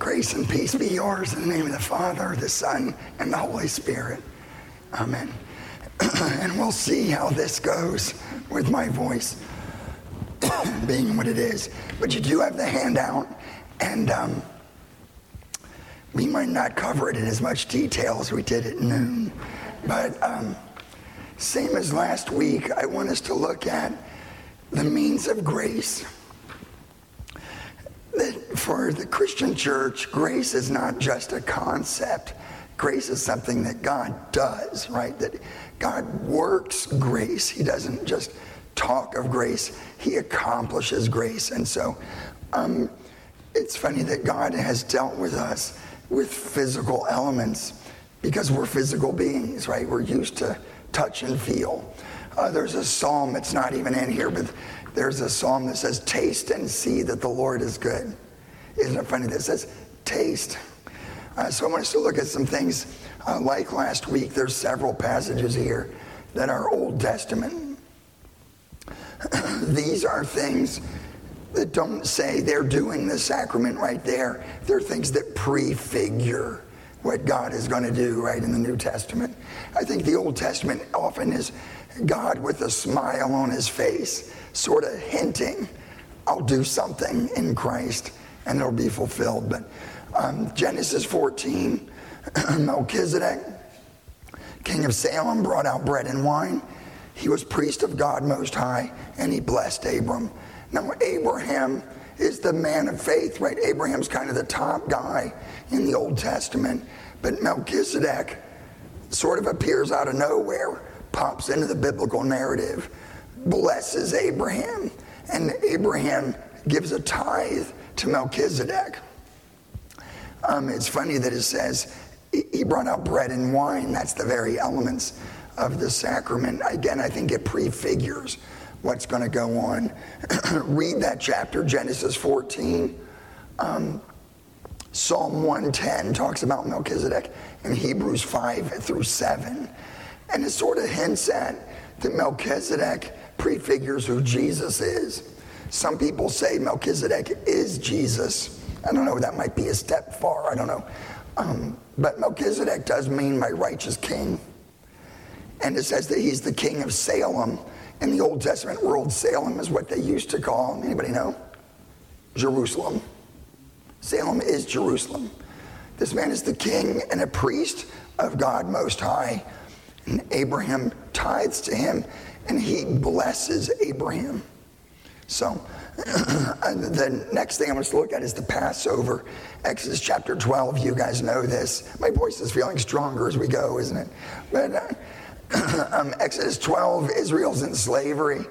Grace and peace be yours in the name of the Father, the Son, and the Holy Spirit. Amen. And we'll see how this goes with my voice being what it is. But you do have the handout, and we might not cover it in as much detail as we did at noon. But same as last week, I want us to look at the means of grace. That for the Christian church, grace is not just a concept. Grace is something that God does, right? That God works grace. He doesn't just talk of grace. He accomplishes grace. And so it's funny that God has dealt with us with physical elements because we're physical beings, right? We're used to touch and feel. There's a psalm, it's not even in here, but there's a psalm that says, taste and see that the Lord is good. Isn't it funny that it says, taste? So I want us to look at some things like last week. There's several passages here that are Old Testament. These are things that don't say they're doing the sacrament right there. They're things that prefigure what God is going to do right in the New Testament. I think the Old Testament often is God with a smile on his face, sort of hinting, I'll do something in Christ and it'll be fulfilled. But Genesis 14, Melchizedek, king of Salem, brought out bread and wine. He was priest of God Most High, and he blessed Abram. Now, Abraham is the man of faith, right? Abraham's kind of the top guy in the Old Testament. But Melchizedek sort of appears out of nowhere, pops into the biblical narrative, blesses Abraham, and Abraham gives a tithe to Melchizedek. It's funny that it says he brought out bread and wine. That's the very elements of the sacrament. Again, I think it prefigures what's going to go on. Read that chapter, Genesis 14. Psalm 110 talks about Melchizedek, and Hebrews 5 through 7. And it sort of hints at that Melchizedek prefigures who Jesus is. Some people say Melchizedek is Jesus. I don't know, that might be a step far, I don't know. But Melchizedek does mean my righteous king. And it says that he's the king of Salem. In the Old Testament world, Salem is what they used to call, anybody know? Jerusalem. Salem is Jerusalem. This man is the king and a priest of God Most High. And Abraham tithes to him, and he blesses Abraham. So the next thing I want us to look at is the Passover. Exodus chapter 12, you guys know this. My voice is feeling stronger as we go, isn't it? But Exodus 12, Israel's in slavery.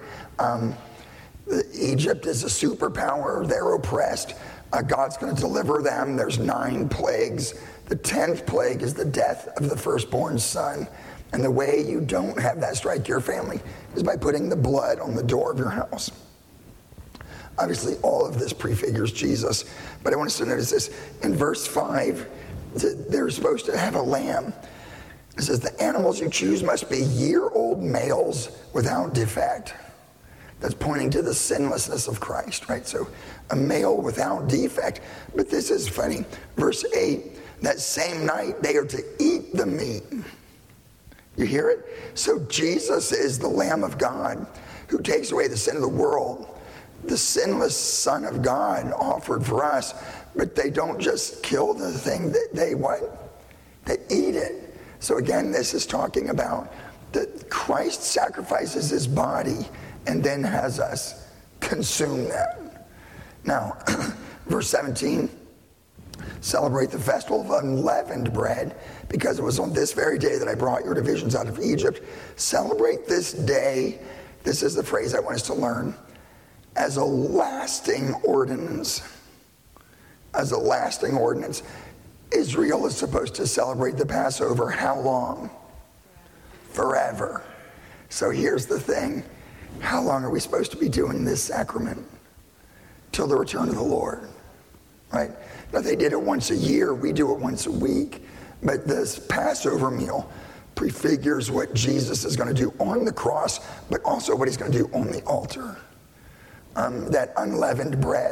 Egypt is a superpower. They're oppressed. God's going to deliver them. There's 9 plagues. The 10th plague is the death of the firstborn son. And the way you don't have that strike your family is by putting the blood on the door of your house. Obviously, all of this prefigures Jesus. But I want us to notice this. In verse 5, they're supposed to have a lamb. It says, the animals you choose must be year-old males without defect. That's pointing to the sinlessness of Christ, right? So a male without defect. But this is funny. Verse 8, that same night they are to eat the meat. You hear it? So Jesus is the Lamb of God who takes away the sin of the world. The sinless Son of God offered for us. But they don't just kill the thing, they what? They eat it. So again, this is talking about that Christ sacrifices his body and then has us consume that. Now, verse 17, celebrate the festival of unleavened bread, because it was on this very day that I brought your divisions out of Egypt. Celebrate this day, this is the phrase I want us to learn, as a lasting ordinance. As a lasting ordinance. Israel is supposed to celebrate the Passover how long? Forever. So here's the thing. How long are we supposed to be doing this sacrament? Till the return of the Lord, right? Now they did it once a year. We do it once a week. But this Passover meal prefigures what Jesus is going to do on the cross, but also what he's going to do on the altar. That unleavened bread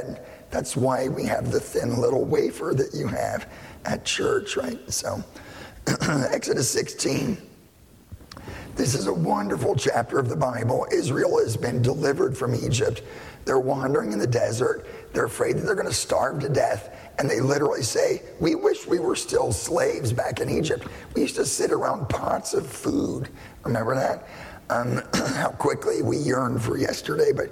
That's why we have the thin little wafer that you have at church, right? So Exodus 16. This is a wonderful chapter of the Bible. Israel has been delivered from Egypt. They're wandering in the desert. They're afraid that they're going to starve to death. And they literally say, we wish we were still slaves back in Egypt. We used to sit around pots of food. Remember that? How quickly we yearn for yesterday. But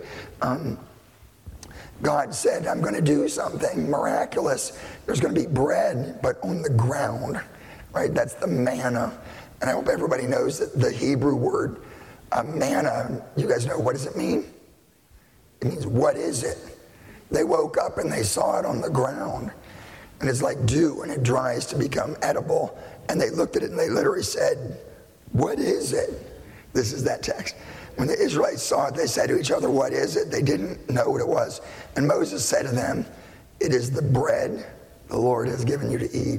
God said, I'm going to do something miraculous. There's going to be bread, but on the ground, right? That's the manna. And I hope everybody knows that the Hebrew word manna, you guys know, what does it mean? It means, what is it? They woke up and they saw it on the ground. And it's like dew, and it dries to become edible. And they looked at it and they literally said, what is it? This is that text. When the Israelites saw it, they said to each other, what is it? They didn't know what it was. And Moses said to them, it is the bread the Lord has given you to eat.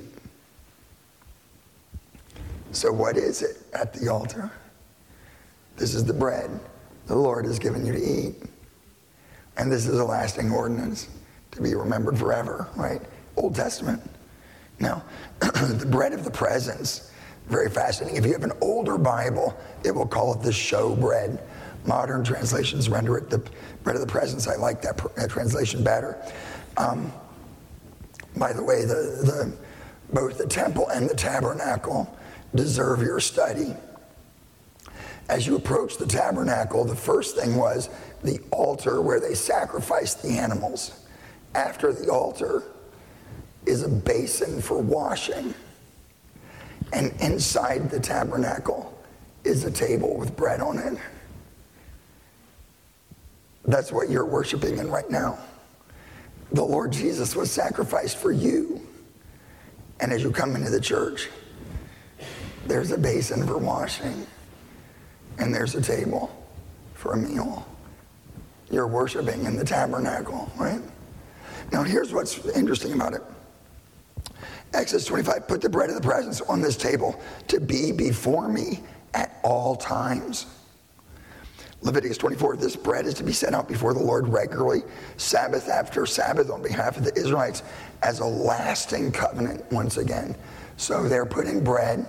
So what is it at the altar? This is the bread the Lord has given you to eat. And this is a lasting ordinance to be remembered forever, right? Old Testament. Now, the bread of the presence, very fascinating. If you have an older Bible, it will call it the show bread. Modern translations render it the bread of the presence. I like that translation better. By the way, both the temple and the tabernacle deserve your study. As you approach the tabernacle, the first thing was the altar where they sacrificed the animals. After the altar is a basin for washing. And inside the tabernacle is a table with bread on it. That's what you're worshiping in right now. The Lord Jesus was sacrificed for you. And as you come into the church, there's a basin for washing. And there's a table for a meal. You're worshiping in the tabernacle, right? Now here's what's interesting about it. Exodus 25, put the bread of the presence on this table to be before me at all times. Leviticus 24, this bread is to be set out before the Lord regularly, Sabbath after Sabbath, on behalf of the Israelites as a lasting covenant once again. So they're putting bread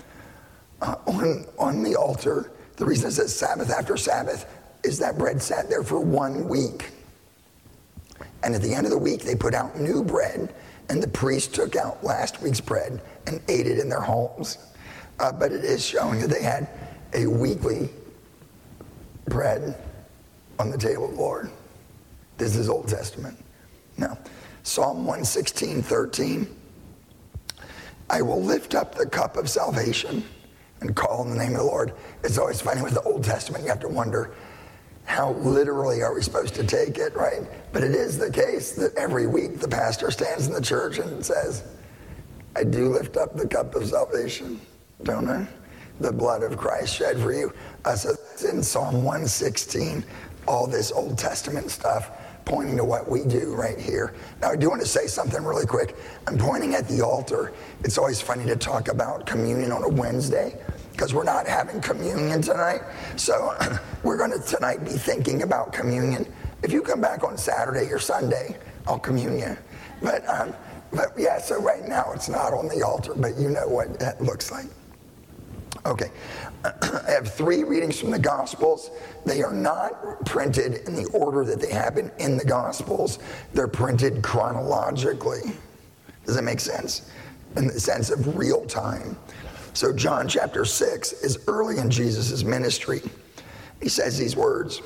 on the altar. The reason it says Sabbath after Sabbath is that bread sat there for 1 week. And at the end of the week, they put out new bread, and the priest took out last week's bread and ate it in their homes. But it is showing that they had a weekly bread on the table of the Lord. This is Old Testament. Now, Psalm 116:13. I will lift up the cup of salvation and call on the name of the Lord. It's always funny with the Old Testament. You have to wonder, how literally are we supposed to take it, right? But it is the case that every week the pastor stands in the church and says, I do lift up the cup of salvation, don't I? The blood of Christ shed for you. So that's in Psalm 116, all this Old Testament stuff pointing to what we do right here. Now, I do want to say something really quick. I'm pointing at the altar. It's always funny to talk about communion on a Wednesday because we're not having communion tonight. So we're going to tonight be thinking about communion. If you come back on Saturday or Sunday, I'll commune you. But yeah, so right now it's not on the altar, but you know what that looks like. Okay, I have 3 readings from the Gospels. They are not printed in the order that they happen in the Gospels. They're printed chronologically. Does that make sense? In the sense of real time. So John chapter 6 is early in Jesus' ministry. He says these words,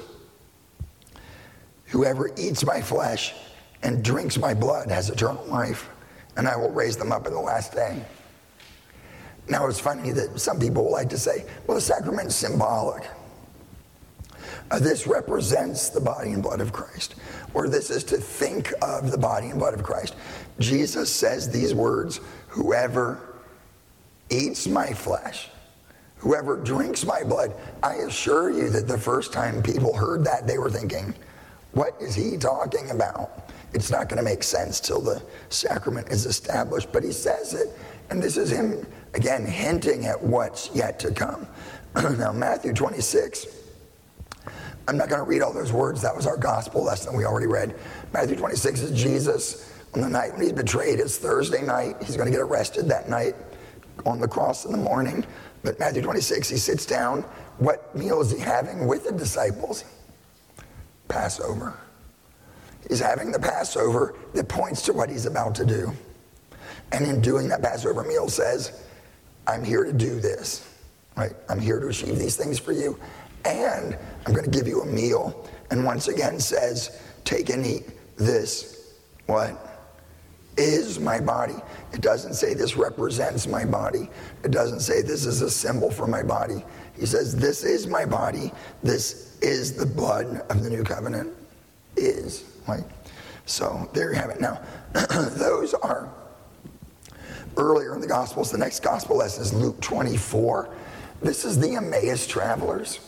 whoever eats my flesh and drinks my blood has eternal life, and I will raise them up in the last day. Now, it's funny that some people like to say, well, the sacrament's symbolic. This represents the body and blood of Christ, or this is to think of the body and blood of Christ. Jesus says these words, whoever eats my flesh, whoever drinks my blood. I assure you that the first time people heard that, they were thinking, what is he talking about? It's not going to make sense till the sacrament is established, but he says it, and this is him, again, hinting at what's yet to come. Now, Matthew 26, I'm not going to read all those words. That was our gospel lesson we already read. Matthew 26 is Jesus on the night when he's betrayed. It's Thursday night. He's going to get arrested that night on the cross in the morning. But Matthew 26, he sits down. What meal is he having with the disciples? Passover. He's having the Passover that points to what he's about to do. And in doing that Passover meal says, I'm here to do this, right? I'm here to achieve these things for you. And I'm going to give you a meal. And once again says, take and eat this. What? Is my body. It doesn't say this represents my body. It doesn't say this is a symbol for my body. He says, this is my body. This is the blood of the new covenant. Is, right? So there you have it. Now, those are earlier in the Gospels. The next Gospel lesson is Luke 24. This is the Emmaus travelers.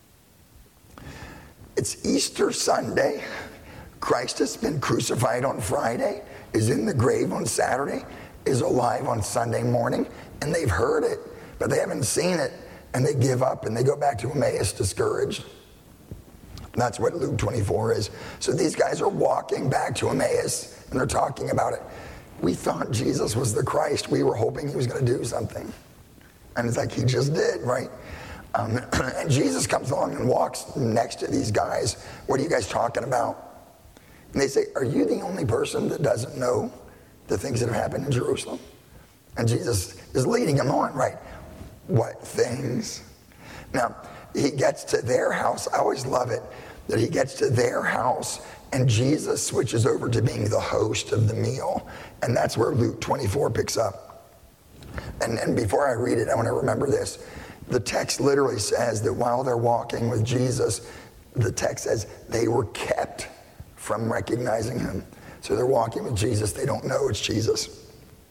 It's Easter Sunday. Christ has been crucified on Friday, is in the grave on Saturday, is alive on Sunday morning, and they've heard it, but they haven't seen it, and they give up, and they go back to Emmaus discouraged. That's what Luke 24 is. So these guys are walking back to Emmaus, and they're talking about it. We thought Jesus was the Christ. We were hoping he was going to do something. And it's like he just did, right? And Jesus comes along and walks next to these guys. What are you guys talking about? And they say, are you the only person that doesn't know the things that have happened in Jerusalem? And Jesus is leading them on, right? What things? Now, he gets to their house. I always love it that he gets to their house and Jesus switches over to being the host of the meal. And that's where Luke 24 picks up. And before I read it, I want to remember this. The text literally says that while they're walking with Jesus, the text says they were kept from recognizing him. So they're walking with Jesus. They don't know it's Jesus.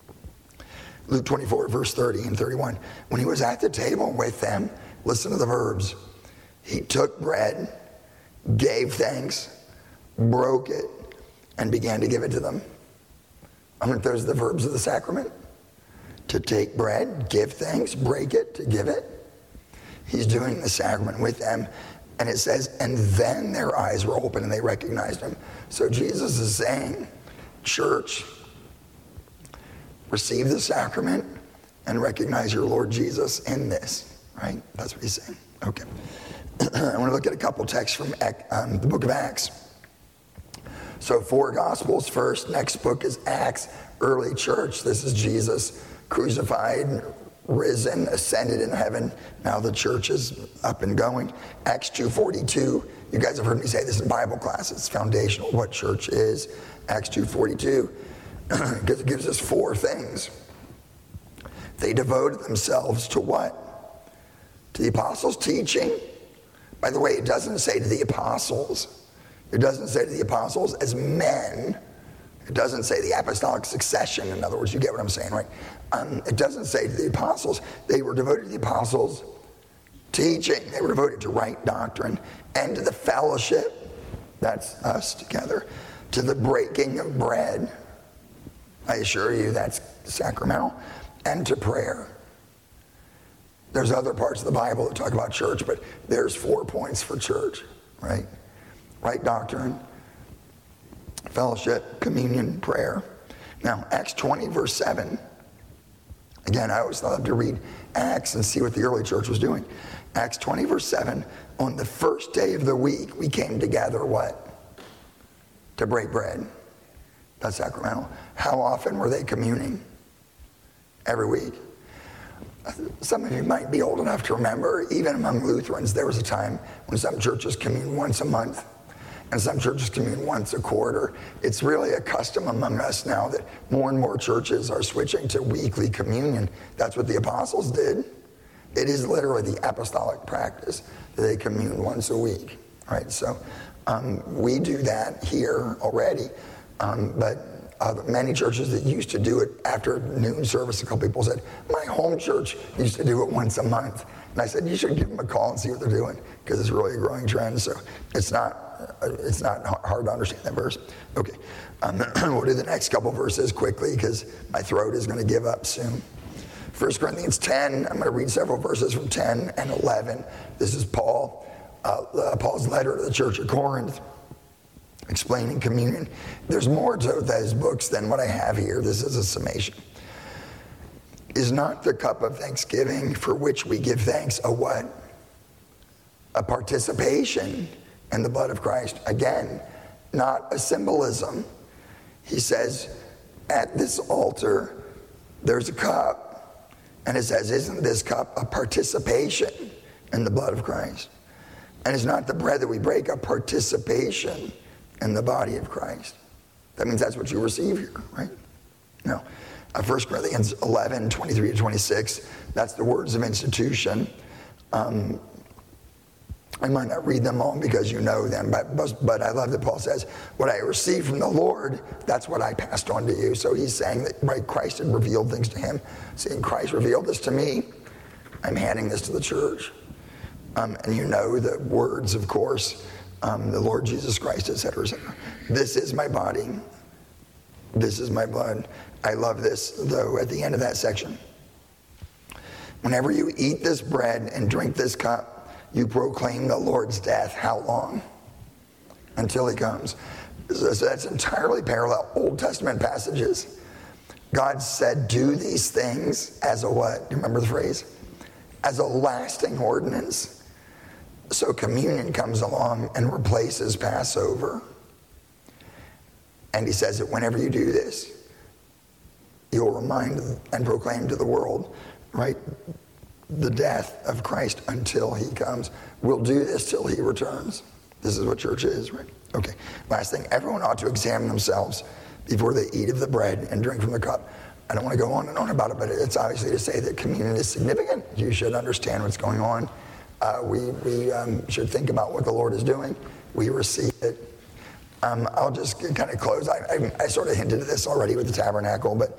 Luke 24, verse 30 and 31. When he was at the table with them, listen to the verbs. He took bread, gave thanks, broke it, and began to give it to them. I mean, those are the verbs of the sacrament. To take bread, give thanks, break it, to give it. He's doing the sacrament with them. And it says, and then their eyes were open and they recognized him. So Jesus is saying, church, receive the sacrament and recognize your Lord Jesus in this, right? That's what he's saying. Okay. I want to look at a couple texts from the book of Acts. So 4 Gospels first. Next book is Acts, early church. This is Jesus crucified, risen, ascended in heaven. Now the church is up and going. Acts 2:42. You guys have heard me say this in Bible class. It's foundational what church is. Acts 2:42. Because it gives us 4 things. They devoted themselves to what? To the apostles' teaching. By the way, it doesn't say to the apostles. It doesn't say to the apostles as men. It doesn't say the apostolic succession. In other words, you get what I'm saying, right? It doesn't say to the apostles. They were devoted to the apostles' teaching. They were devoted to right doctrine and to the fellowship. That's us together. To the breaking of bread. I assure you that's sacramental. And to prayer. There's other parts of the Bible that talk about church, but there's 4 points for church, right? Right doctrine, fellowship, communion, prayer. Now, Acts 20, verse 7. Again, I always love to read Acts and see what the early church was doing. Acts 20, verse 7. On the first day of the week, we came together, what? To break bread. That's sacramental. How often were they communing? Every week. Some of you might be old enough to remember, even among Lutherans, there was a time when some churches commune once a month and some churches commune once a quarter. It's really a custom among us now that more and more churches are switching to weekly communion. That's what the apostles did. It is literally the apostolic practice that they commune once a week, right? So we do that here already, but many churches that used to do it after noon service, a couple people said, my home church used to do it once a month. And I said, you should give them a call and see what they're doing, because it's really a growing trend. So it's not hard to understand that verse. Okay, we'll do the next couple verses quickly because my throat is going to give up soon. 1 Corinthians 10, I'm going to read several verses from 10 and 11. This is Paul Paul's letter to the church of Corinth, explaining communion. There's more to those books than what I have here. This is a summation. Is not the cup of thanksgiving for which we give thanks a what? A participation in the blood of Christ. Again, not a symbolism. He says, at this altar, there's a cup. And it says, isn't this cup a participation in the blood of Christ? And it's not the bread that we break, a participation in the body of Christ. That means that's what you receive here, right? No. 1 Corinthians 11, 23 to 26, that's the words of institution. I might not read them all because you know them, but I love that Paul says, what I received from the Lord, that's what I passed on to you. So he's saying that, right, Christ had revealed things to him. Saying, Christ revealed this to me, I'm handing this to the church. And you know the words, of course, the Lord Jesus Christ, et cetera, et cetera. This is my body. This is my blood. I love this, though, at the end of that section. Whenever you eat this bread and drink this cup, you proclaim the Lord's death. How long? Until he comes. So that's entirely parallel Old Testament passages. God said, do these things as a what? Do you remember the phrase? As a lasting ordinance. So communion comes along and replaces Passover. And he says that whenever you do this, you'll remind and proclaim to the world, right, the death of Christ until he comes. We'll do this till he returns. This is what church is, right? Okay, last thing. Everyone ought to examine themselves before they eat of the bread and drink from the cup. I don't want to go on and on about it, but it's obviously to say that communion is significant. You should understand what's going on. We should think about what the Lord is doing. We receive it. I'll just kind of close. I sort of hinted at this already with the tabernacle, but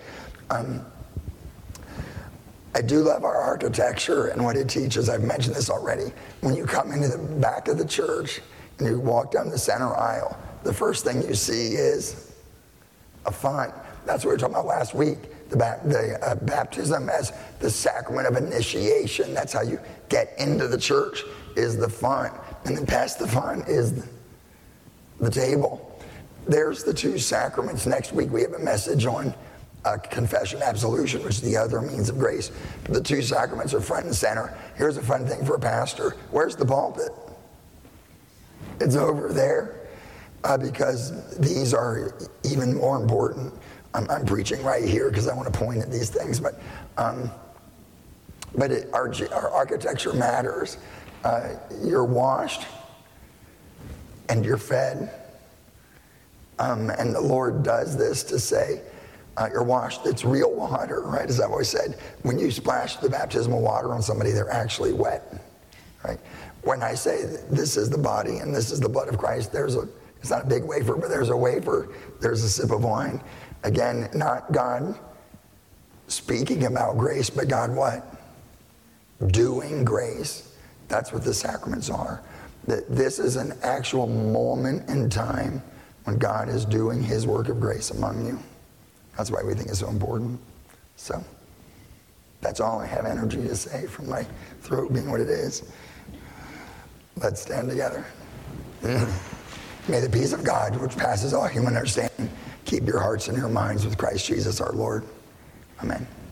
I do love our architecture and what it teaches. I've mentioned this already. When you come into the back of the church and you walk down the center aisle, the first thing you see is a font. That's what we were talking about last week, the baptism as the sacrament of initiation. That's how you get into the church, is the font. And then past the font is the table. There's the two sacraments. Next week we have a message on confession, absolution, which is the other means of grace. The two sacraments are front and center. Here's a fun thing for a pastor. Where's the pulpit? It's over there because these are even more important. I'm preaching right here because I want to point at these things, but our architecture matters. You're washed and you're fed. And the Lord does this to say, you're washed. It's real water, right? As I've always said, when you splash the baptismal water on somebody, they're actually wet, right? When I say this is the body and this is the blood of Christ, it's not a big wafer, but there's a wafer. There's a sip of wine. Again, not God speaking about grace, but God what? Doing grace. That's what the sacraments are. That this is an actual moment in time when God is doing his work of grace among you. That's why we think it's so important. So that's all I have energy to say from my throat being what it is. Let's stand together. May the peace of God, which passes all human understanding, keep your hearts and your minds with Christ Jesus our Lord. Amen.